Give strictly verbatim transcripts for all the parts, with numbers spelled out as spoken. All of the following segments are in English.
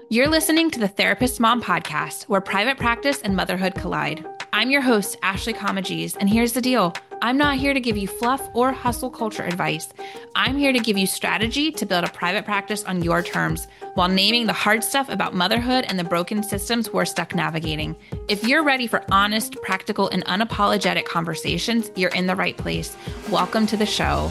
You're listening to the Therapist Mom Podcast, where private practice and motherhood collide. I'm your host, Ashley Comagese, and here's the deal. I'm not here to give you fluff or hustle culture advice. I'm here to give you strategy to build a private practice on your terms while naming the hard stuff about motherhood and the broken systems we're stuck navigating. If you're ready for honest, practical, and unapologetic conversations, you're in the right place. Welcome to the show.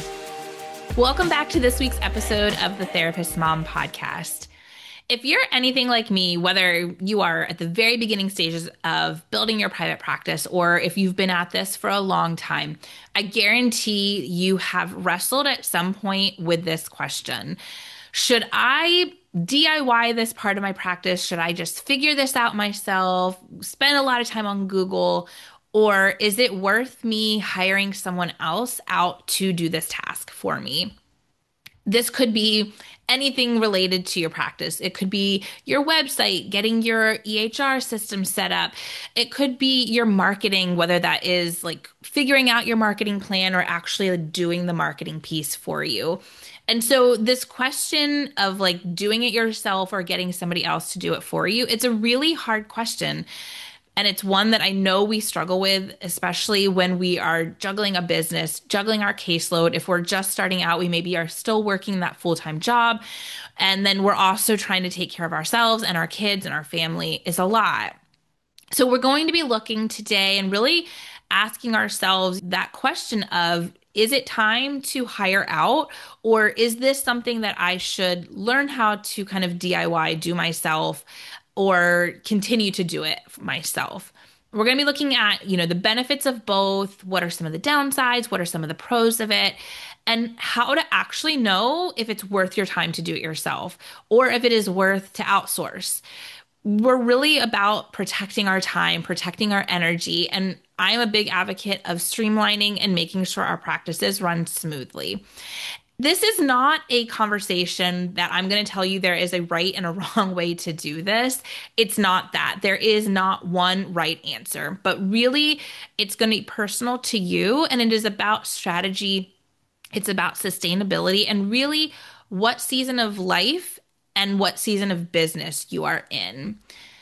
Welcome back to this week's episode of the Therapist Mom Podcast. If you're anything like me, whether you are at the very beginning stages of building your private practice or if you've been at this for a long time, I guarantee you have wrestled at some point with this question. Should I D I Y this part of my practice? Should I just figure this out myself, spend a lot of time on Google, or is it worth me hiring someone else out to do this task for me? This could be anything related to your practice. It could be your website, getting your E H R system set up. It could be your marketing, whether that is like figuring out your marketing plan or actually doing the marketing piece for you. And so this question of like doing it yourself or getting somebody else to do it for you, it's a really hard question. And it's one that I know we struggle with, especially when we are juggling a business, juggling our caseload. If we're just starting out, we maybe are still working that full-time job. And then we're also trying to take care of ourselves and our kids and our family is a lot. So we're going to be looking today and really asking ourselves that question of, is it time to hire out? Or is this something that I should learn how to kind of D I Y, do myself, or continue to do it myself? We're going to be looking at, you know, the benefits of both. What are some of the downsides? What are some of the pros of it? And how to actually know if it's worth your time to do it yourself or if it is worth to outsource. We're really about protecting our time, protecting our energy. And I am a big advocate of streamlining and making sure our practices run smoothly. This is not a conversation that I'm going to tell you there is a right and a wrong way to do this. It's not that. There is not one right answer, but really it's going to be personal to you, and it is about strategy. It's about sustainability and really what season of life and what season of business you are in.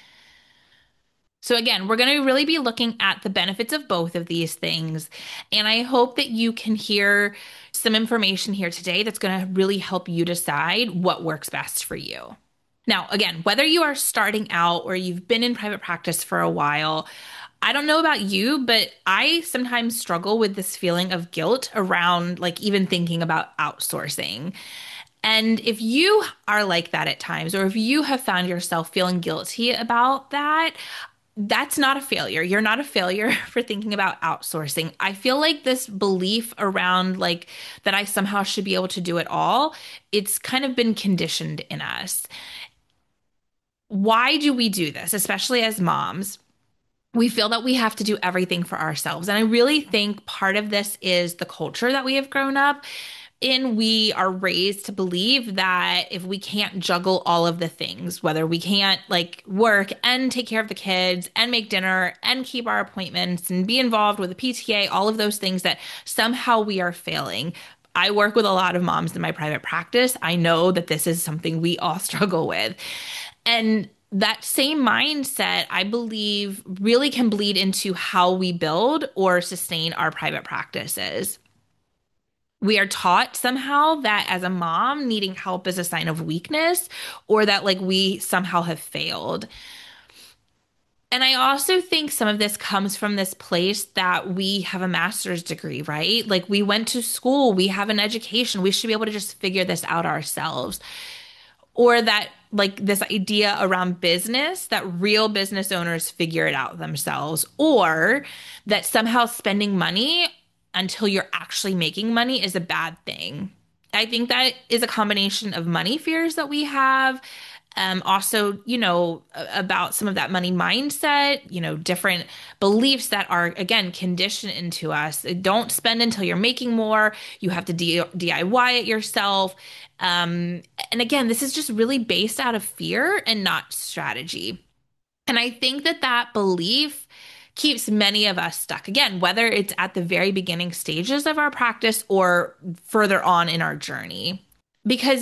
So again, we're going to really be looking at the benefits of both of these things. And I hope that you can hear some information here today that's going to really help you decide what works best for you. Now, again, whether you are starting out or you've been in private practice for a while, I don't know about you, but I sometimes struggle with this feeling of guilt around like even thinking about outsourcing. And if you are like that at times, or if you have found yourself feeling guilty about that, that's not a failure. You're not a failure for thinking about outsourcing. I feel like this belief around like that I somehow should be able to do it all, it's kind of been conditioned in us. Why do we do this, especially as moms? We feel that we have to do everything for ourselves. And I really think part of this is the culture that we have grown up in. We are raised to believe that if we can't juggle all of the things, whether we can't like work and take care of the kids and make dinner and keep our appointments and be involved with the P T A, all of those things, that somehow we are failing. I work with a lot of moms in my private practice. I know that this is something we all struggle with. And that same mindset, I believe, really can bleed into how we build or sustain our private practices. We are taught somehow that as a mom, needing help is a sign of weakness, or that like we somehow have failed. And I also think some of this comes from this place that we have a master's degree, right? Like we went to school, we have an education, we should be able to just figure this out ourselves. Or that like this idea around business, that real business owners figure it out themselves, or that somehow spending money until you're actually making money is a bad thing. I think that is a combination of money fears that we have. Um, also, you know, about some of that money mindset, you know, different beliefs that are, again, conditioned into us. Don't spend until you're making more. You have to D- DIY it yourself. Um, and again, this is just really based out of fear and not strategy. And I think that that belief keeps many of us stuck. Again, whether it's at the very beginning stages of our practice or further on in our journey. Because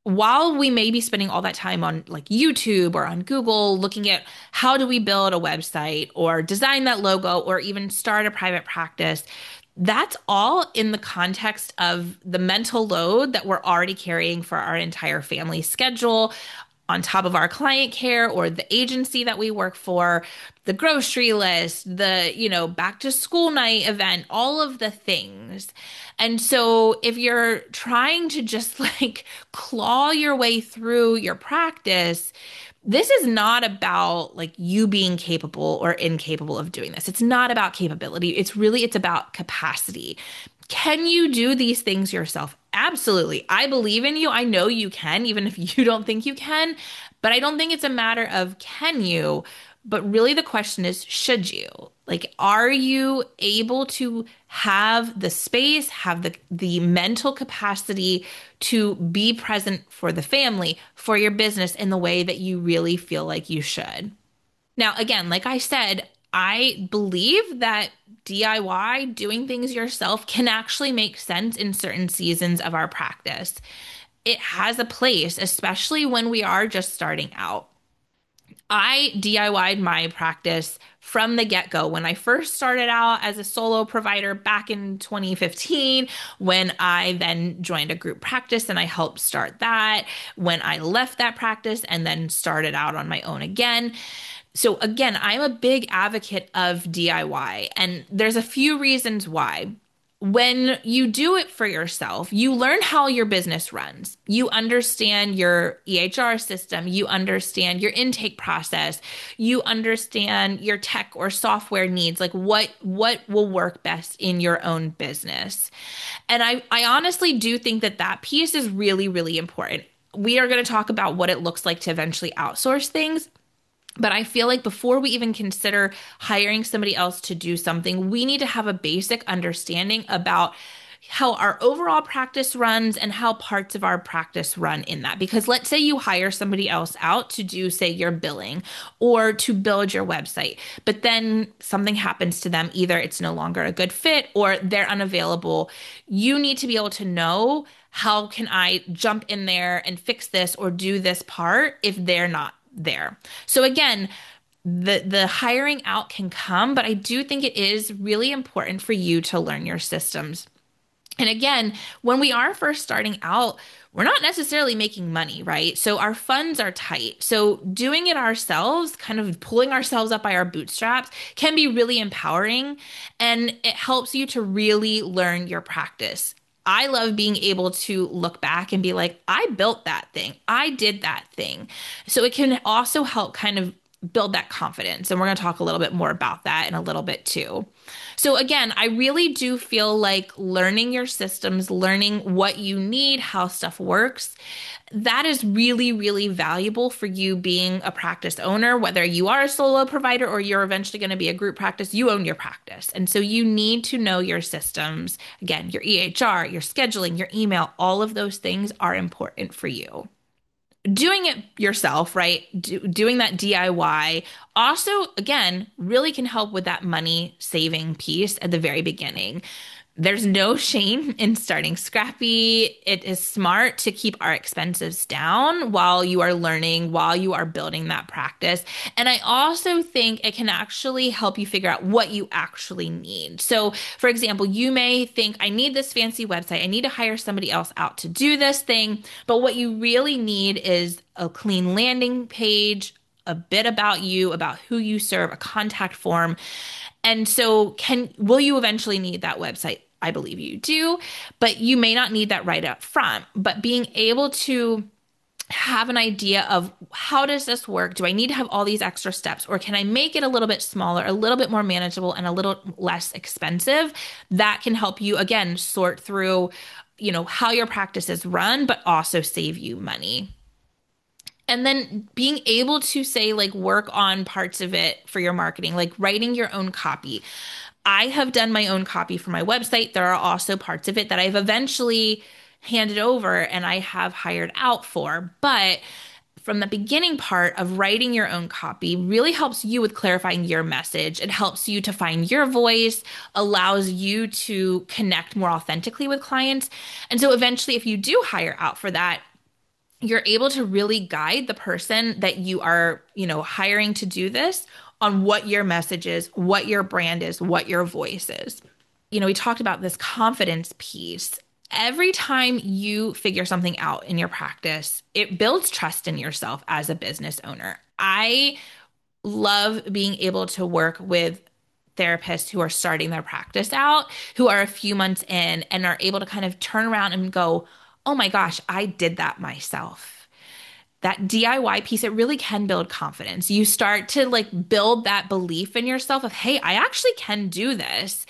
while we may be spending all that time on like YouTube or on Google looking at how do we build a website or design that logo or even start a private practice, that's all in the context of the mental load that we're already carrying for our entire family schedule, on top of our client care or the agency that we work for, the grocery list, the, you know, back to school night event, all of the things. And so if you're trying to just like claw your way through your practice, this is not about like you being capable or incapable of doing this. It's not about capability. It's really, it's about capacity. Can you do these things yourself? Absolutely. I believe in you. I know you can, even if you don't think you can. But I don't think it's a matter of can you, but really the question is, should you? Like, are you able to have the space, have the, the mental capacity to be present for the family, for your business in the way that you really feel like you should? Now, again, like I said, I believe that D I Y, doing things yourself, can actually make sense in certain seasons of our practice. It has a place, especially when we are just starting out. I D I Y'd my practice from the get-go. When I first started out as a solo provider back in twenty fifteen, when I then joined a group practice and I helped start that, when I left that practice and then started out on my own again. So again, I'm a big advocate of D I Y, and there's a few reasons why. When you do it for yourself, you learn how your business runs. You understand your E H R system. You understand your intake process. You understand your tech or software needs, like what, what will work best in your own business. And I, I honestly do think that that piece is really, really important. We are going to talk about what it looks like to eventually outsource things. But I feel like before we even consider hiring somebody else to do something, we need to have a basic understanding about how our overall practice runs and how parts of our practice run in that. Because let's say you hire somebody else out to do, say, your billing or to build your website, but then something happens to them. Either it's no longer a good fit or they're unavailable. You need to be able to know, how can I jump in there and fix this or do this part if they're not there. So again, the the hiring out can come, but I do think it is really important for you to learn your systems. And again, when we are first starting out, we're not necessarily making money, right? So our funds are tight. So doing it ourselves, kind of pulling ourselves up by our bootstraps, can be really empowering, and it helps you to really learn your practice. I love being able to look back and be like, I built that thing. I did that thing. So it can also help kind of build that confidence. And we're going to talk a little bit more about that in a little bit too. So again, I really do feel like learning your systems, learning what you need, how stuff works, that is really, really valuable for you being a practice owner. Whether you are a solo provider or you're eventually going to be a group practice, you own your practice. And so you need to know your systems. Again, your E H R, your scheduling, your email, all of those things are important for you. Doing it yourself, right? Do, doing that D I Y also, again, really can help with that money saving piece at the very beginning. There's no shame in starting scrappy. It is smart to keep our expenses down while you are learning, while you are building that practice. And I also think it can actually help you figure out what you actually need. So, for example, you may think, I need this fancy website. I need to hire somebody else out to do this thing. But what you really need is a clean landing page, a bit about you, about who you serve, a contact form. And so can will you eventually need that website? I believe you do, but you may not need that right up front. But being able to have an idea of, how does this work? Do I need to have all these extra steps, or can I make it a little bit smaller, a little bit more manageable, and a little less expensive? That can help you, again, sort through, you know, how your practice is run, but also save you money. And then being able to say, like, work on parts of it for your marketing, like writing your own copy. I have done my own copy for my website. There are also parts of it that I've eventually handed over and I have hired out for. But from the beginning part of writing your own copy really helps you with clarifying your message. It helps you to find your voice, allows you to connect more authentically with clients. And so eventually, if you do hire out for that, you're able to really guide the person that you are, you know, hiring to do this on what your message is, what your brand is, what your voice is. You know, we talked about this confidence piece. Every time you figure something out in your practice, it builds trust in yourself as a business owner. I love being able to work with therapists who are starting their practice out, who are a few months in and are able to kind of turn around and go, oh my gosh, I did that myself. That D I Y piece, it really can build confidence. You start to like build that belief in yourself of, hey, I actually can do this.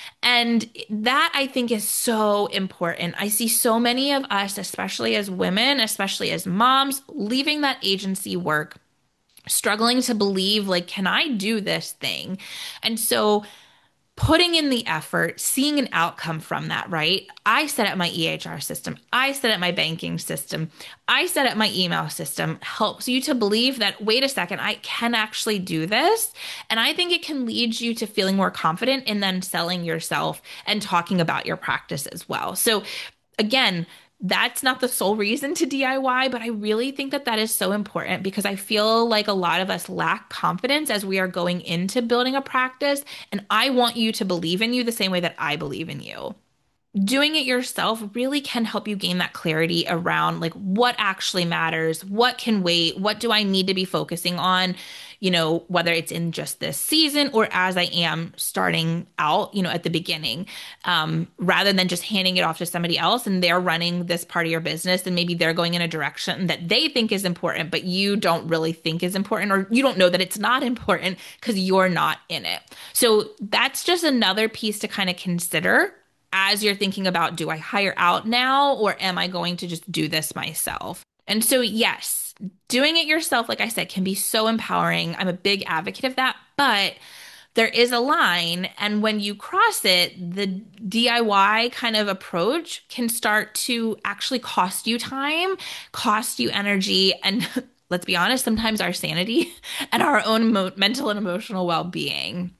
And that I think is so important. I see so many of us, especially as women, especially as moms, leaving that agency work, struggling to believe, like, can I do this thing? And so putting in the effort, seeing an outcome from that, right? I set up my E H R system. I set up my banking system. I set up my email system. Helps you to believe that, wait a second, I can actually do this. And I think it can lead you to feeling more confident in then selling yourself and talking about your practice as well. So again, that's not the sole reason to D I Y, but I really think that that is so important because I feel like a lot of us lack confidence as we are going into building a practice. And I want you to believe in you the same way that I believe in you. Doing it yourself really can help you gain that clarity around like what actually matters, what can wait, what do I need to be focusing on, you know, whether it's in just this season or as I am starting out, you know, at the beginning, um, rather than just handing it off to somebody else and they're running this part of your business and maybe they're going in a direction that they think is important, but you don't really think is important, or you don't know that it's not important because you're not in it. So that's just another piece to kind of consider as you're thinking about, do I hire out now or am I going to just do this myself? And so, yes, doing it yourself, like I said, can be so empowering. I'm a big advocate of that, but there is a line. And when you cross it, the D I Y kind of approach can start to actually cost you time, cost you energy, and let's be honest, sometimes our sanity and our own mo- mental and emotional well-being.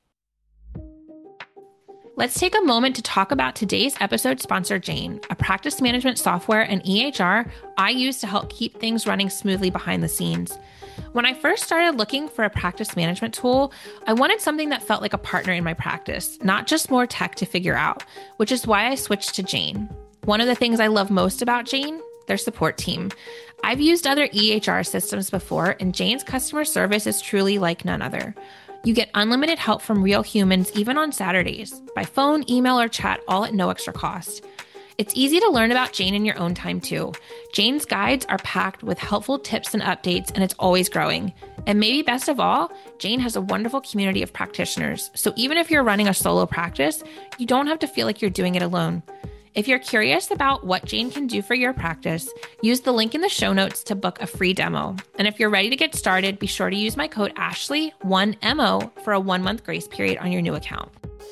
Let's take a moment to talk about today's episode sponsor, Jane, a practice management software and E H R I use to help keep things running smoothly behind the scenes. When I first started looking for a practice management tool, I wanted something that felt like a partner in my practice, not just more tech to figure out, which is why I switched to Jane. One of the things I love most about Jane, their support team. I've used other E H R systems before, and Jane's customer service is truly like none other. You get unlimited help from real humans, even on Saturdays, by phone, email, or chat, all at no extra cost. It's easy to learn about Jane in your own time, too. Jane's guides are packed with helpful tips and updates, and it's always growing. And maybe best of all, Jane has a wonderful community of practitioners. So even if you're running a solo practice, you don't have to feel like you're doing it alone. If you're curious about what Jane can do for your practice, use the link in the show notes to book a free demo. And if you're ready to get started, be sure to use my code Ashley one M O for a one-month grace period on your new account.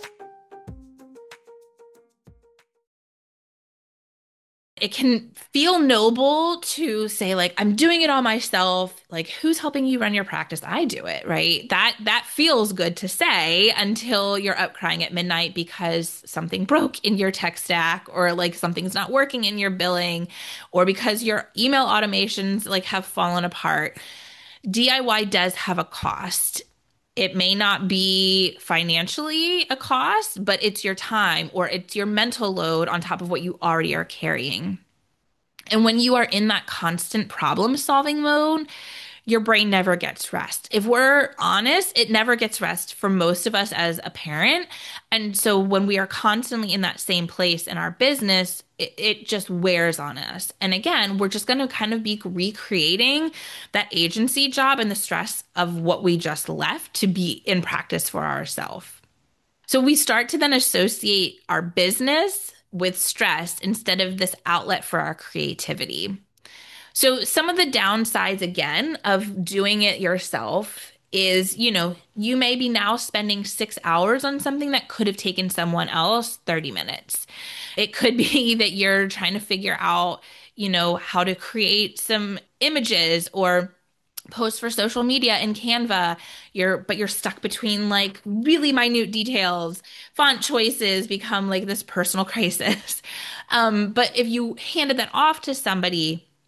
It can feel noble to say, like, I'm doing it all myself. Like, who's helping you run your practice? I do it, right? That that feels good to say until you're up crying at midnight because something broke in your tech stack, or like something's not working in your billing, or because your email automations like have fallen apart. D I Y does have a cost. It may not be financially a cost, but it's your time or it's your mental load on top of what you already are carrying. And when you are in that constant problem solving mode, your brain never gets rest. If we're honest, it never gets rest for most of us as a parent. And so when we are constantly in that same place in our business, it, it just wears on us. And again, we're just going to kind of be recreating that agency job and the stress of what we just left to be in practice for ourselves. So we start to then associate our business with stress instead of this outlet for our creativity. So some of the downsides, again, of doing it yourself is, you know, you may be now spending six hours on something that could have taken someone else thirty minutes. It could be that you're trying to figure out, you know, how to create some images or post for social media in Canva. You're, but you're stuck between like really minute details. Font choices become like this personal crisis. Um, but if you handed that off to somebody,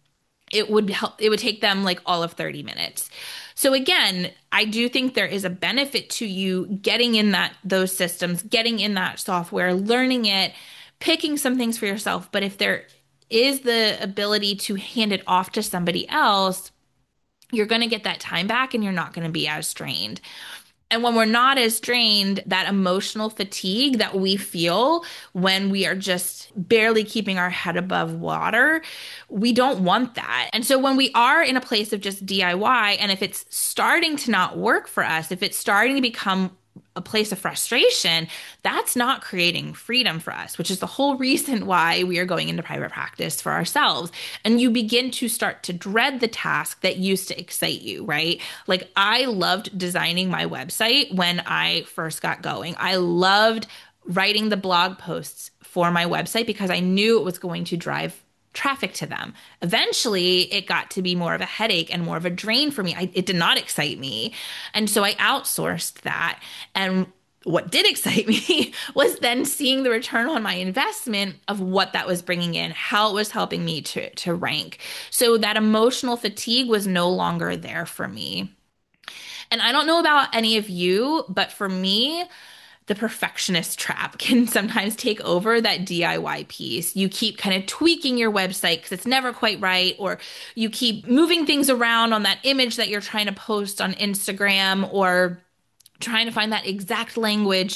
it would help, it would take them like all of thirty minutes. So again, I do think there is a benefit to you getting in that those systems, getting in that software, learning it, picking some things for yourself. But if there is the ability to hand it off to somebody else, you're going to get that time back and you're not going to be as strained. And when we're not as drained, that emotional fatigue that we feel when we are just barely keeping our head above water, we don't want that. And so when we are in a place of just D I Y, and if it's starting to not work for us, if it's starting to become a place of frustration, that's not creating freedom for us, which is the whole reason why we are going into private practice for ourselves. And you begin to start to dread the task that used to excite you, right? Like I loved designing my website when I first got going. I loved writing the blog posts for my website because I knew it was going to drive traffic to them. Eventually, it got to be more of a headache and more of a drain for me. I, it did not excite me. And so I outsourced that. And what did excite me was then seeing the return on my investment of what that was bringing in, how it was helping me to, to rank. So that emotional fatigue was no longer there for me. And I don't know about any of you, but for me, the perfectionist trap can sometimes take over that D I Y piece. You keep kind of tweaking your website because it's never quite right, or you keep moving things around on that image that you're trying to post on Instagram, or trying to find that exact language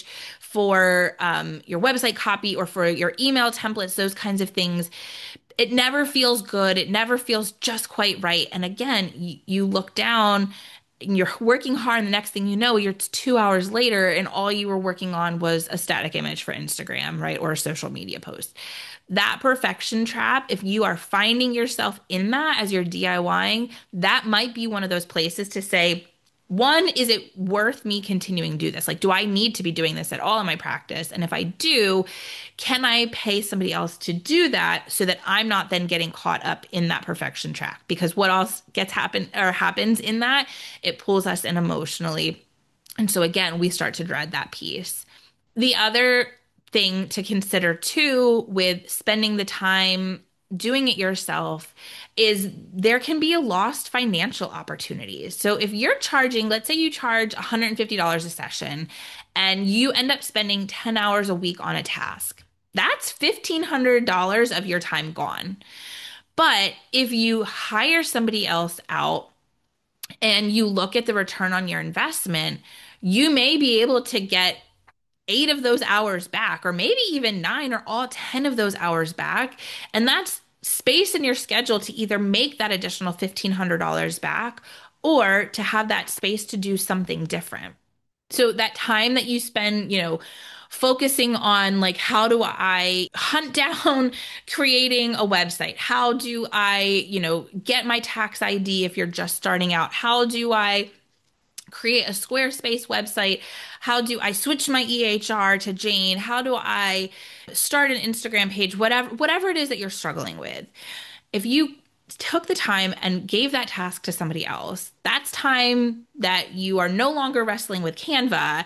for um, your website copy or for your email templates, those kinds of things. It never feels good. It never feels just quite right. And again, you, you look down and you're working hard, and the next thing you know, you're two hours later and all you were working on was a static image for Instagram, right? Or a social media post. That perfection trap, if you are finding yourself in that as you're DIYing, that might be one of those places to say, one, is it worth me continuing to do this? Like, do I need to be doing this at all in my practice? And if I do, can I pay somebody else to do that so that I'm not then getting caught up in that perfection trap? Because what else gets happen or happens in that, it pulls us in emotionally. And so again, we start to dread that piece. The other thing to consider too with spending the time doing it yourself is there can be a lost financial opportunities. So if you're charging, let's say you charge one hundred fifty dollars a session and you end up spending ten hours a week on a task, that's fifteen hundred dollars of your time gone. But if you hire somebody else out and you look at the return on your investment, you may be able to get eight of those hours back, or maybe even nine or all ten of those hours back. And that's space in your schedule to either make that additional fifteen hundred dollars back or to have that space to do something different. So that time that you spend, you know, focusing on like, how do I hunt down creating a website? How do I, you know, get my tax I D if you're just starting out? How do I create a Squarespace website? How do I switch my E H R to Jane? How do I start an Instagram page? Whatever, whatever it is that you're struggling with. If you took the time and gave that task to somebody else, that's time that you are no longer wrestling with Canva,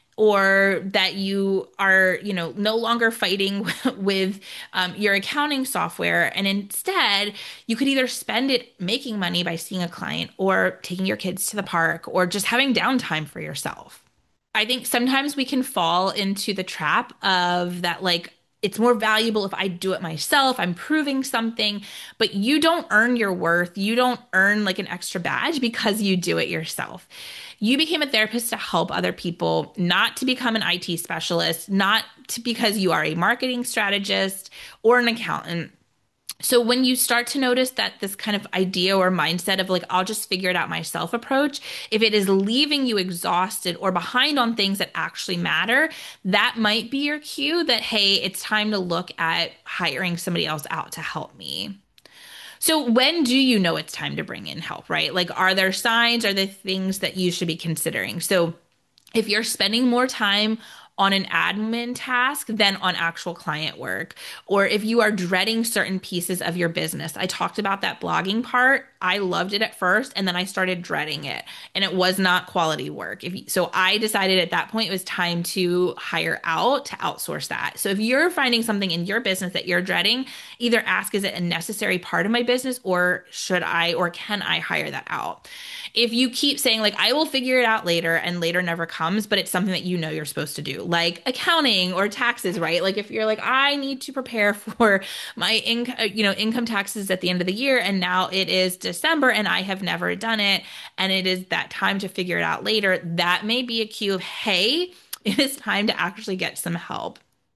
or that you are, you know, no longer fighting with um, your accounting software. And instead, you could either spend it making money by seeing a client or taking your kids to the park or just having downtime for yourself. I think sometimes we can fall into the trap of that, like, it's more valuable if I do it myself. I'm proving something, but you don't earn your worth. You don't earn like an extra badge because you do it yourself. You became a therapist to help other people, not to become an I T specialist, not to because you are a marketing strategist or an accountant. So when you start to notice that this kind of idea or mindset of like, I'll just figure it out myself approach, if it is leaving you exhausted or behind on things that actually matter, that might be your cue that, hey, it's time to look at hiring somebody else out to help me. So when do you know it's time to bring in help, right? Like, are there signs? Are there things that you should be considering? So if you're spending more time on an admin task than on actual client work. Or if you are dreading certain pieces of your business. I talked about that blogging part. I loved it at first and then I started dreading it and it was not quality work. If you, so I decided at that point it was time to hire out to outsource that. So if you're finding something in your business that you're dreading, either ask, is it a necessary part of my business or should I or can I hire that out? If you keep saying like, I will figure it out later and later never comes, but it's something that you know you're supposed to do, like accounting or taxes, right? Like if you're like, I need to prepare for my income, you know, income taxes at the end of the year, and now it is December and I have never done it, and it is that time to figure it out later, that may be a cue of, hey, it is time to actually get some help.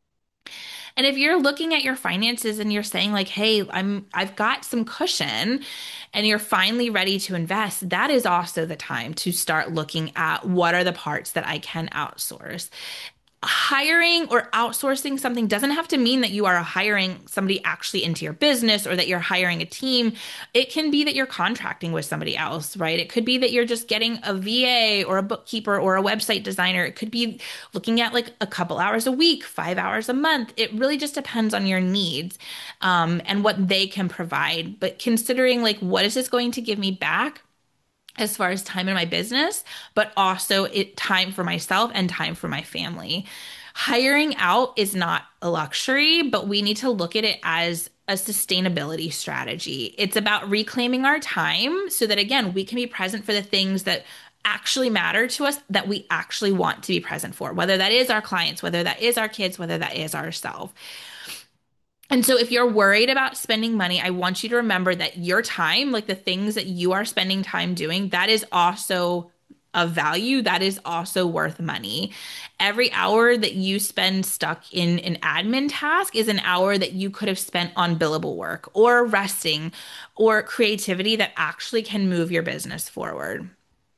And if you're looking at your finances and you're saying like, hey, I'm I've got some cushion and you're finally ready to invest, that is also the time to start looking at what are the parts that I can outsource. Hiring or outsourcing something doesn't have to mean that you are hiring somebody actually into your business or that you're hiring a team. It can be that you're contracting with somebody else, right? It could be that you're just getting a V A or a bookkeeper or a website designer. It could be looking at like a couple hours a week, five hours a month. It really just depends on your needs, um, and what they can provide. But considering like, what is this going to give me back? As far as time in my business, but also it time for myself and time for my family. Hiring out is not a luxury, but we need to look at it as a sustainability strategy. It's about reclaiming our time so that, again, we can be present for the things that actually matter to us, that we actually want to be present for, whether that is our clients, whether that is our kids, whether that is ourselves. And so if you're worried about spending money, I want you to remember that your time, like the things that you are spending time doing, that is also of value. That is also worth money. Every hour that you spend stuck in an admin task is an hour that you could have spent on billable work or resting or creativity that actually can move your business forward.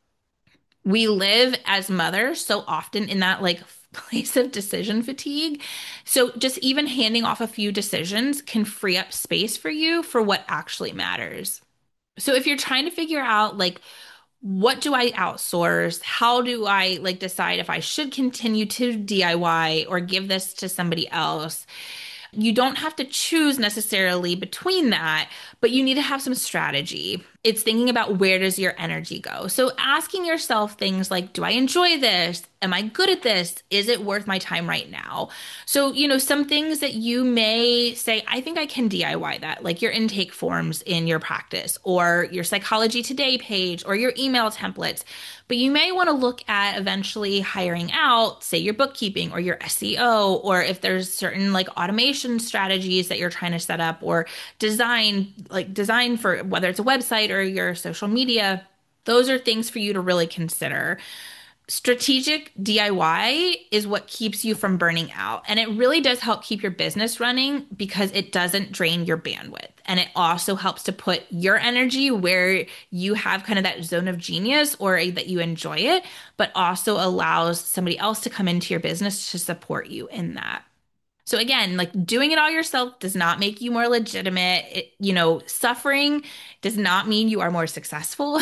We live as mothers so often in that like place of decision fatigue. So just even handing off a few decisions can free up space for you for what actually matters. So if you're trying to figure out like, what do I outsource? How do I like decide if I should continue to D I Y or give this to somebody else? You don't have to choose necessarily between that, but you need to have some strategy. It's thinking about, where does your energy go? So asking yourself things like, do I enjoy this? Am I good at this? Is it worth my time right now? So, you know, some things that you may say, I think I can D I Y that, like your intake forms in your practice or your Psychology Today page or your email templates. But you may want to look at eventually hiring out, say, your bookkeeping or your S E O, or if there's certain like automation strategies that you're trying to set up, or design, like design for whether it's a website or your social media. Those are things for you to really consider. Strategic D I Y is what keeps you from burning out. And it really does help keep your business running because it doesn't drain your bandwidth. And it also helps to put your energy where you have kind of that zone of genius or that you enjoy it, but also allows somebody else to come into your business to support you in that. So again, like doing it all yourself does not make you more legitimate. It, you know, suffering does not mean you are more successful.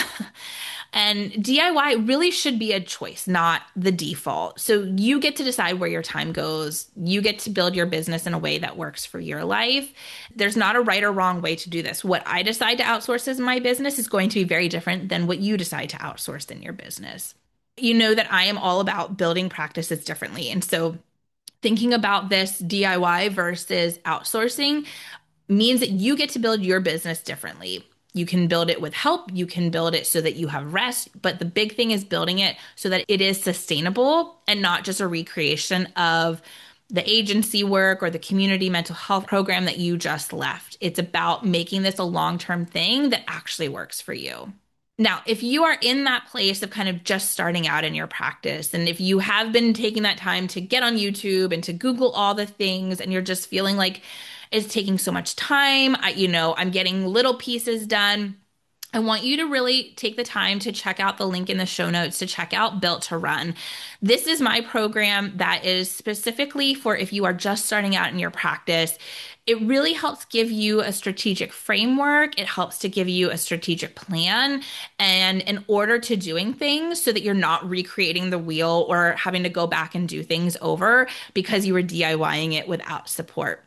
And D I Y really should be a choice, not the default. So you get to decide where your time goes. You get to build your business in a way that works for your life. There's not a right or wrong way to do this. What I decide to outsource as my business is going to be very different than what you decide to outsource in your business. You know that I am all about building practices differently. And so thinking about this D I Y versus outsourcing means that you get to build your business differently. You can build it with help. You can build it so that you have rest. But the big thing is building it so that it is sustainable and not just a recreation of the agency work or the community mental health program that you just left. It's about making this a long-term thing that actually works for you. Now, if you are in that place of kind of just starting out in your practice, and if you have been taking that time to get on YouTube and to Google all the things, and you're just feeling like it's taking so much time, I, you know, I'm getting little pieces done, I want you to really take the time to check out the link in the show notes to check out Built to Run. This is my program that is specifically for if you are just starting out in your practice. It really helps give you a strategic framework. It helps to give you a strategic plan and an order to doing things so that you're not recreating the wheel or having to go back and do things over because you were DIYing it without support.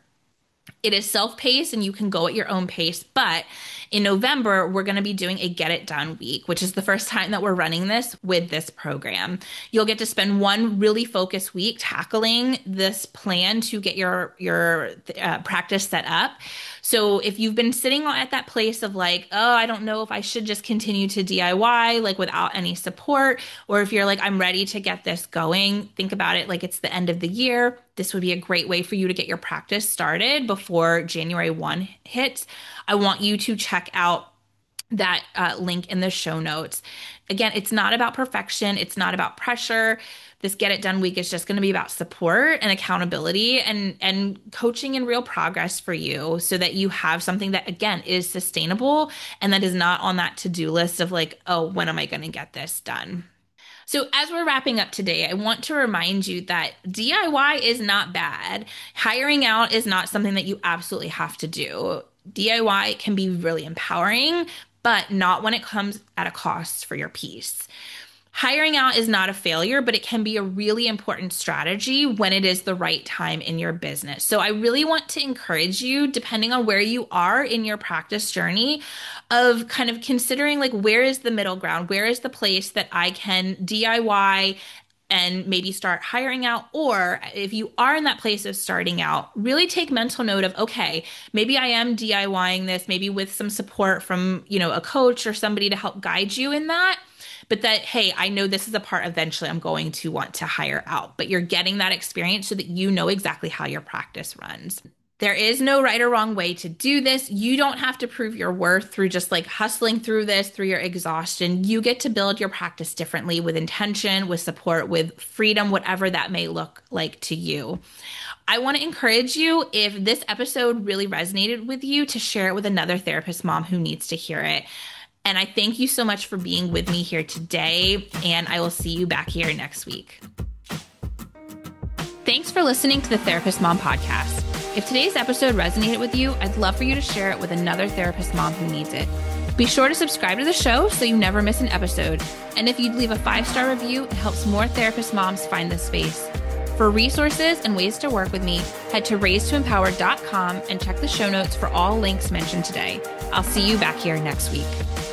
It is self-paced and you can go at your own pace, but in November, we're going to be doing a Get It Done week, which is the first time that we're running this with this program. You'll get to spend one really focused week tackling this plan to get your, your uh, practice set up. So if you've been sitting at that place of like, oh, I don't know if I should just continue to D I Y like without any support, or if you're like, I'm ready to get this going, think about it like it's the end of the year. This would be a great way for you to get your practice started before January first hits. I want you to check out that uh, link in the show notes. Again, it's not about perfection. It's not about pressure. This Get It Done week is just going to be about support and accountability and, and coaching in real progress for you so that you have something that, again, is sustainable and that is not on that to-do list of like, oh, when am I going to get this done? So as we're wrapping up today, I want to remind you that D I Y is not bad. Hiring out is not something that you absolutely have to do. D I Y can be really empowering, but not when it comes at a cost for your peace. Hiring out is not a failure, but it can be a really important strategy when it is the right time in your business. So I really want to encourage you, depending on where you are in your practice journey, of kind of considering like, where is the middle ground? Where is the place that I can D I Y and maybe start hiring out? Or if you are in that place of starting out, really take mental note of, okay, maybe I am DIYing this, maybe with some support from, you know, a coach or somebody to help guide you in that. But that, hey, I know this is a part eventually I'm going to want to hire out, but you're getting that experience so that you know exactly how your practice runs. There is no right or wrong way to do this. You don't have to prove your worth through just like hustling through this, through your exhaustion. You get to build your practice differently with intention, with support, with freedom, whatever that may look like to you. I want to encourage you, if this episode really resonated with you, to share it with another therapist mom who needs to hear it. And I thank you so much for being with me here today, and I will see you back here next week. Thanks for listening to the Therapist Mom Podcast. If today's episode resonated with you, I'd love for you to share it with another therapist mom who needs it. Be sure to subscribe to the show so you never miss an episode. And if you'd leave a five-star review, it helps more therapist moms find this space. For resources and ways to work with me, head to raise to empower dot com and check the show notes for all links mentioned today. I'll see you back here next week.